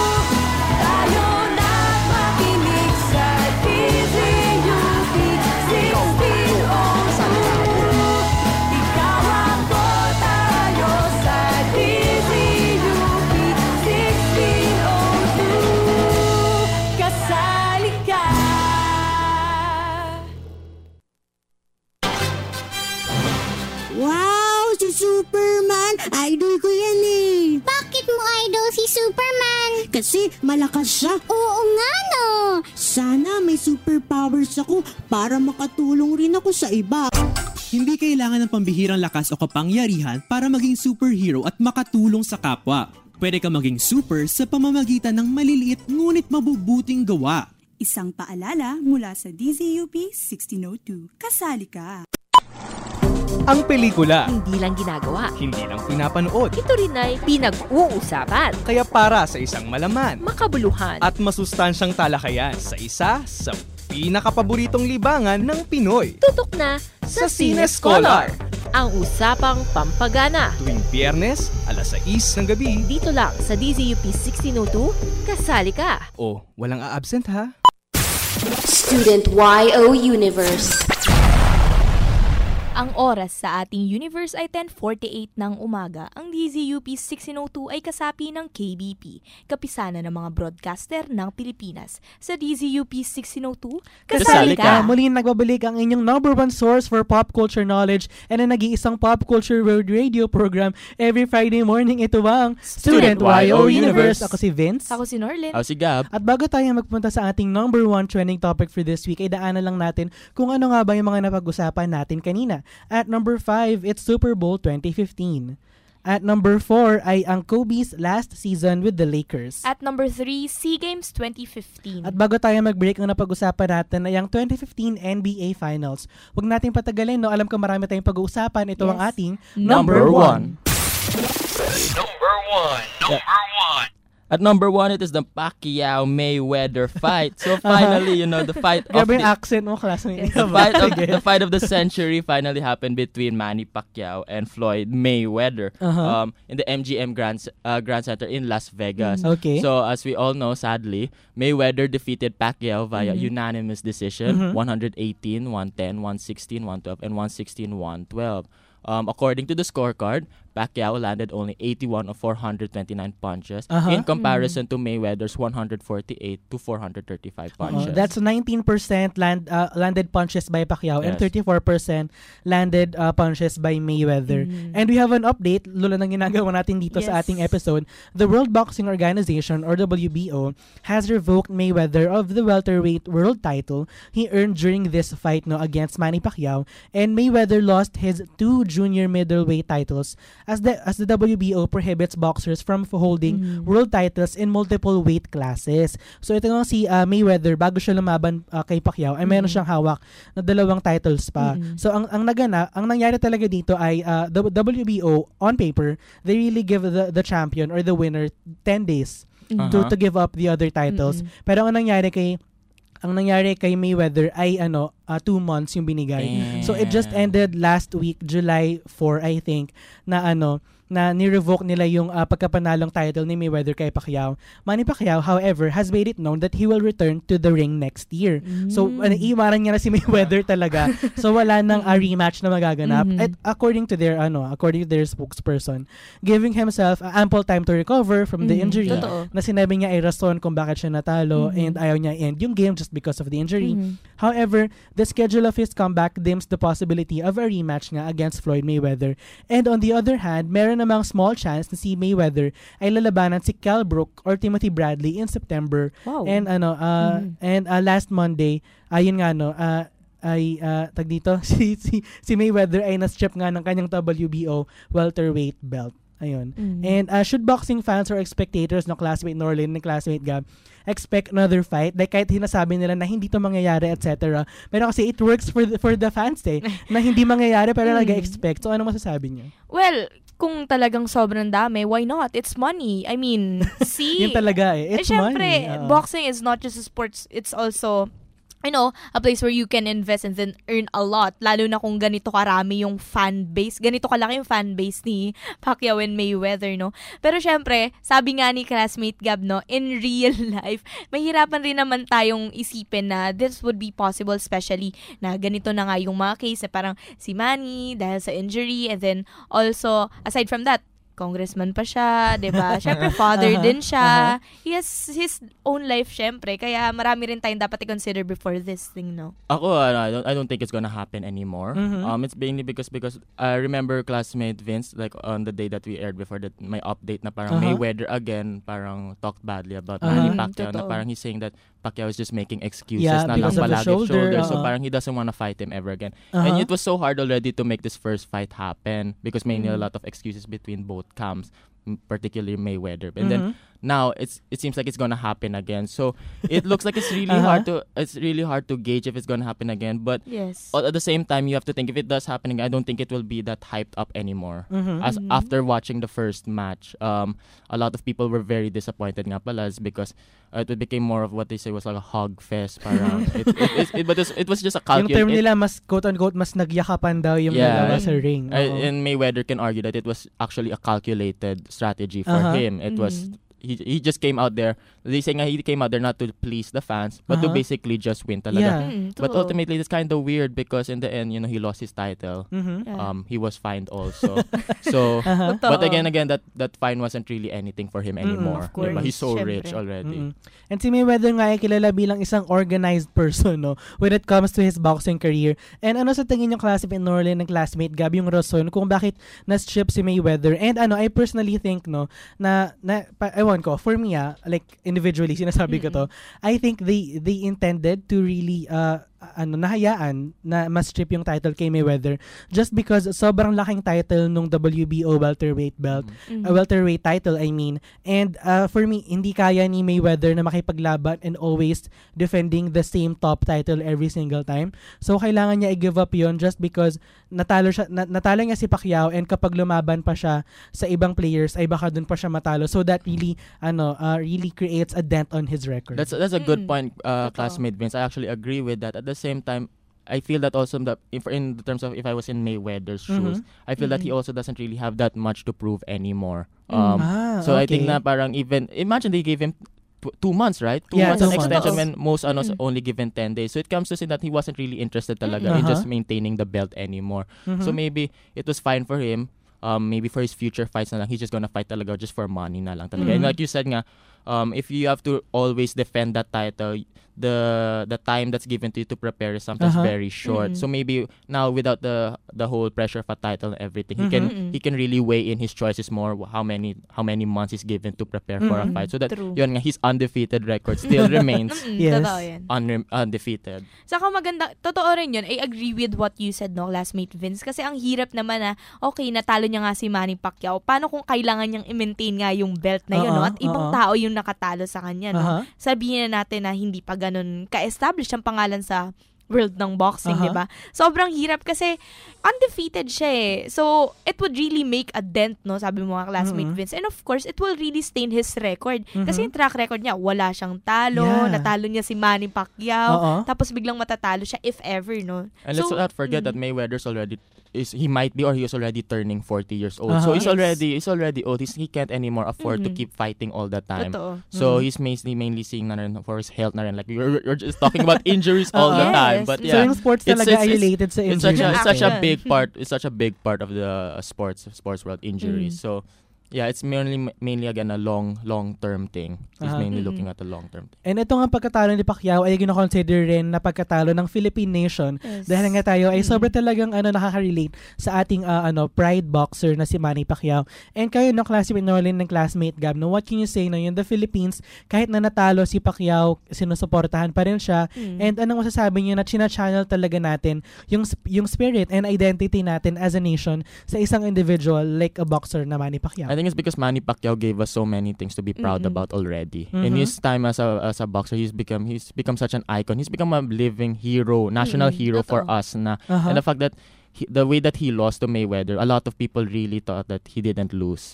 Superman! Idol ko yan eh! Bakit mo idol si Superman? Kasi malakas siya. Oo nga no! Sana may superpowers ako para makatulong rin ako sa iba. Hindi kailangan ng pambihirang lakas o kapangyarihan para maging superhero at makatulong sa kapwa. Pwede ka maging super sa pamamagitan ng maliliit ngunit mabubuting gawa. Isang paalala mula sa DZUP 1602. Kasali ka! Ang pelikula, hindi lang ginagawa, hindi lang pinapanood, ito rin ay pinag-uusapan. Kaya para sa isang malaman, makabuluhan, at masustansyang talakayan sa isa sa pinakapaboritong libangan ng Pinoy. Tutok na sa Cine Scholar, ang usapang pampagana. Tuwing Biyernes, 6:00 ng gabi. Dito lang sa DZUP 1602, kasali ka. Oh, walang a-absent ha? Student YO Universe. Ang oras sa ating universe ay 10:48 ng umaga. Ang DZUP 1602 ay kasapi ng KBP, kapisanan ng mga broadcaster ng Pilipinas. Sa DZUP 1602, kasali ka! Muli nagbabalik ang inyong number one source for pop culture knowledge and ang nag-iisang pop culture world radio program every Friday morning. Ito ang Student YO Universe. Ako si Vince. Ako si Norlin. Ako si Gab. At bago tayo magpunta sa ating number one trending topic for this week, ay daanan lang natin kung ano nga ba yung mga napag-usapan natin kanina. At number 5, it's Super Bowl 2015. At number 4 ay ang Kobe's last season with the Lakers. At number 3, SEA Games 2015. At bago tayo mag-break, ang napag-usapan natin ay ang 2015 NBA Finals. Huwag natin patagalin, no? Alam ko marami tayong pag-uusapan. Ito ang ating number 1. Number 1. At number 1, it is the Pacquiao-Mayweather fight. So finally, the fight of Grabe yung accent mo, classmate. the fight of the century finally happened between Manny Pacquiao and Floyd Mayweather in the MGM Grand Center in Las Vegas. Okay. So as we all know, sadly, Mayweather defeated Pacquiao via unanimous decision, 118, 110, 116, 112, and 116, 112. According to the scorecard, Pacquiao landed only 81 of 429 punches in comparison to Mayweather's 148 to 435 punches. That's 19% landed punches by Pacquiao and 34% landed punches by Mayweather. And we have an update, lula ng ginagawa natin dito sa ating episode. The World Boxing Organization or WBO has revoked Mayweather of the welterweight world title he earned during this fight against Manny Pacquiao, and Mayweather lost his 2 junior middleweight titles as the WBO prohibits boxers from holding world titles in multiple weight classes. So ito nga si Mayweather, bago siya lumaban kay Pacquiao, ay meron siyang hawak na 2 titles pa. So ang nangyari talaga dito ay the WBO on paper, they really give the champion or the winner 10 days to give up the other titles. Pero ang nangyari kay Mayweather ay 2 months yung binigay. So it just ended last week, July 4 I think, na ni-revoke nila yung pagkapanalong title ni Mayweather kay Pacquiao. Manny Pacquiao, however, has made it known that he will return to the ring next year. So, iiwanan niya na si Mayweather talaga. So, wala nang rematch na magaganap. At according to their spokesperson, giving himself ample time to recover from the injury na sinabi niya ay rason kung bakit siya natalo and ayaw niya end yung game just because of the injury. However, the schedule of his comeback dims the possibility of a rematch nga against Floyd Mayweather. And on the other hand, meron namang small chance na si Mayweather ay lalabanan si Kell Brook or Timothy Bradley in September. Wow. And last Monday, ayun nga tag dito si Mayweather ay na-strip nga ng kanyang WBO welterweight belt. Ayun. And should boxing fans or spectators classmate Norlin and classmate Gab expect another fight? Like kahit hinasabi nila na hindi to mangyayari, etc. Pero kasi it works for the fans na hindi mangyayari pero nag-expect. So ano masasabi niyo? Well, kung talagang sobrang dami, why not? It's money. I mean, see? Yun talaga it's money. Syempre, boxing is not just a sports, it's also a place where you can invest and then earn a lot. Lalo na kung ganito karami yung fan base. Ganito kalaki yung fan base ni Pacquiao and Mayweather, no? Pero syempre, sabi nga ni classmate Gab, in real life, mahirapan rin naman tayong isipin na this would be possible, especially na ganito na nga yung mga case na parang si Manny dahil sa injury, and then also, aside from that, congressman pa siya, 'di ba? Syempre father din siya. He has his own life syempre, kaya marami rin tayong dapat i-consider before this thing, no? Ako, I don't think it's gonna happen anymore. It's mainly because I remember classmate Vince, like on the day that we aired before that, my update na parang Mayweather again parang talked badly about Manny Pacquiao, na parang he's saying that Pacquiao is just making excuses na lang palagi shoulder. So parang he doesn't wanna fight him ever again. And it was so hard already to make this first fight happen because may a lot of excuses between both camps, particularly Mayweather. And then now it seems like it's gonna happen again. So it looks like it's really hard to gauge if it's gonna happen again. But at the same time, you have to think if it does happen again, I don't think it will be that hyped up anymore. As after watching the first match, a lot of people were very disappointed nga pala because it became more of what they say was like a hog fest. Parang it was just a calculation. Yung term nila mas quote-unquote mas nagyakapan daw yung dalawa sa ring. And Mayweather can argue that it was actually a calculated strategy for him. It was he just came out there. They say nga he came out there not to please the fans, but to basically just win talaga. But ultimately, it's kind of weird because in the end, he lost his title. He was fined also. So, but again, that fine wasn't really anything for him anymore. Of course. Diba? He's so rich already. And si Mayweather nga ay kilala bilang isang organized person, no, when it comes to his boxing career. And ano sa tingin yung classmate in Norlin ng classmate Gab yung rason kung bakit na-strip si Mayweather? And I personally think, no, ewan ko, for me, like individually, sinasabi ko to, I think they intended to really nahayaan na ma-strip yung title kay Mayweather just because sobrang laking title nung WBO welterweight belt, welterweight title I mean. And for me, hindi kaya ni Mayweather na makipaglaban and always defending the same top title every single time. So kailangan niya i-give up yun just because natalo niya si Pacquiao, and kapag lumaban pa siya sa ibang players ay baka dun pa siya matalo. So that really really creates a dent on his record. That's a good point, classmate Vince. I actually agree with that. At the same time, I feel that also that in the terms of if I was in Mayweather's shoes, I feel that he also doesn't really have that much to prove anymore. So I think na parang even imagine they gave him 2 months, right? 2 months of extension when most only given 10 days. So it comes to say that he wasn't really interested talaga in just maintaining the belt anymore. So maybe it was fine for him. Maybe for his future fights na lang, he's just gonna fight talaga just for money na lang talaga. And like you said nga, if you have to always defend that title, the time that's given to you to prepare is sometimes very short. So maybe now without the whole pressure of a title and everything, he can really weigh in his choices more, how many months he's given to prepare for a fight. So that yun nga, his undefeated record still remains undefeated. Saka maganda, totoo rin yun. I agree with what you said, no, classmate Vince. Kasi ang hirap naman na, okay, natalo niya nga si Manny Pacquiao. Paano kung kailangan niyang i-maintain nga yung belt na yun, no? At ibang tao yung nakatalo sa kanya, no? Sabihin na natin na hindi pa ganun ka-establish ang pangalan sa world ng boxing, di ba? Sobrang hirap kasi undefeated siya eh. So, it would really make a dent, no? Sabi mo nga, classmate Vince. And of course, it will really stain his record. Kasi yung track record niya, wala siyang talo. Natalo niya si Manny Pacquiao. Tapos biglang matatalo siya if ever, no? And let's not forget that Mayweather's already he is already turning 40 years old. So he's already old. He can't anymore afford to keep fighting all the time. So he's mainly seeing na rin for his health na rin. Like you're just talking about injuries all the time. But yeah, so yung sports talaga ay related sa injuries. It's such a big part. It's such a big part of the sports world, injuries. So yeah, it's mainly again a long-term thing. He's mainly looking at the long-term thing. And ito nga pagkatalo ni Pacquiao ay gino-consider rin na pagkatalo ng Philippine nation. Dahil nga tayo ay sobra talagang nakaka-relate sa ating pride boxer na si Manny Pacquiao. And kayo ng classmate Norlin ng classmate Gab, no, what can you say na yun? The Philippines, kahit na natalo si Pacquiao, sinusuportahan pa rin siya. And anong masasabi niyo na china-channel talaga natin yung spirit and identity natin as a nation sa isang individual like a boxer na Manny Pacquiao? I think it's because Manny Pacquiao gave us so many things to be proud about already. In his time as a boxer, he's become such an icon. He's become a living hero, national hero for us na. And the fact that the way that he lost to Mayweather, a lot of people really thought that he didn't lose.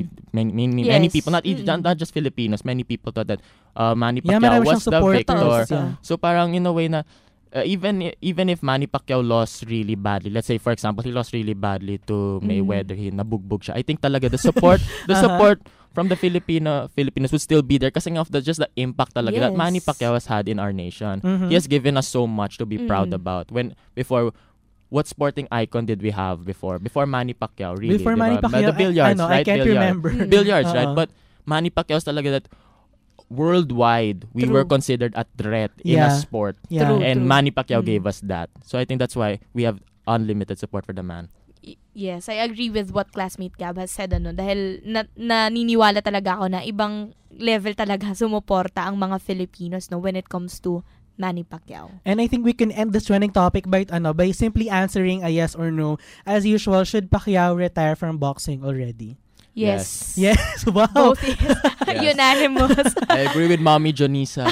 Many people, not just Filipinos, many people thought that Manny Pacquiao was the victor. So parang in a way na even if Manny Pacquiao lost really badly, let's say for example he lost really badly to Mayweather, he nabugbog siya, I think talaga the support from the Filipinos would still be there kasi of just the impact talaga that Manny Pacquiao has had in our nation. He has given us so much to be proud about. What sporting icon did we have before Manny Pacquiao, really? Before Manny Pacquiao, the billiards, right? I can't remember. Billiards, right? But Manny Pacquiao is talaga that worldwide we were considered a threat in a sport. And Manny Pacquiao gave us that. So I think that's why we have unlimited support for the man. Yes, I agree with what classmate Gab has said, dahil naniniwala talaga ako na ibang level talaga sumuporta ang mga Filipinos, no, when it comes to Manny Pacquiao. And I think we can end this trending topic by simply answering a yes or no. As usual, should Pacquiao retire from boxing already? Yes. Wow. Both unanimous. I agree with Mommy Jonisa.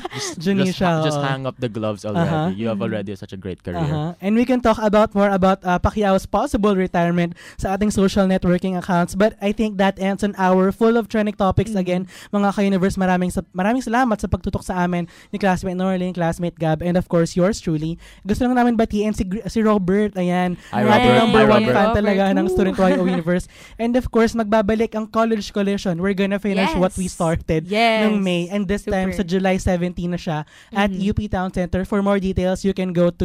Just hang up the gloves already. You have already such a great career. And we can talk more about Pacquiao's possible retirement sa ating social networking accounts. But I think that ends an hour full of trending topics again. Mga ka-universe, maraming salamat sa pagtutok sa amin ni classmate Norlin, classmate Gab, and of course yours truly. Gusto lang namin batiin si Robert. Ayan. Hi, Robert. Number 1 fan talaga ng Student YO Universe. And of course, magbabalik ang College Collision. We're gonna finish what we started noong May. And this time, sa July 17 na siya at UP Town Center. For more details, you can go to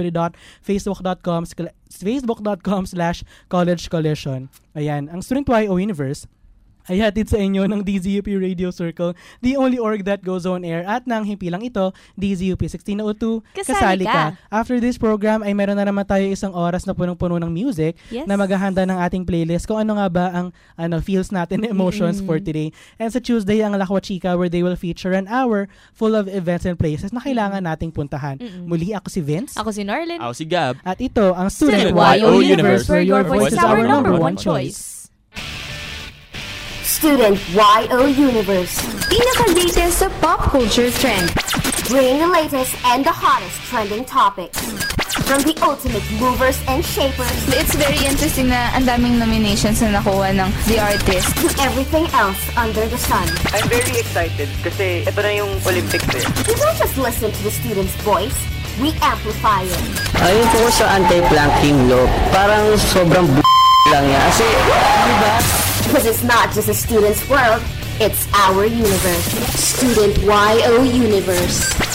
www.facebook.com/collegecollision. Ayan, ang Student YO Universe ay hatid sa inyo ng DZUP Radio Circle, the only org that goes on air. At nang himpilang ito, DZUP 1602, Kasali Ka. After this program ay meron na naman tayo isang oras na punong-puno ng music na maghahanda ng ating playlist kung ano nga ba ang feels natin, emotions for today. And sa Tuesday, ang Lakwa Chika, where they will feature an hour full of events and places na kailangan nating puntahan. Muli, ako si Vince. Ako si Norlin. Ako si Gab. At ito, ang Student YO Universe, where your voice is our number one choice. Student YO Universe. Pinaka-latest sa pop culture trend. Bring the latest and the hottest trending topics. From the ultimate movers and shapers. It's very interesting na ang daming nominations na nakuha ng The Artist. To everything else under the sun. I'm very excited kasi ito na yung Olympics eh. We don't just listen to the student's voice. We amplify it. Ayun po sa anti-planking law, parang sobrang lang yan. Kasi, di ba? Because it's not just a student's world, it's our universe. Student YO Universe.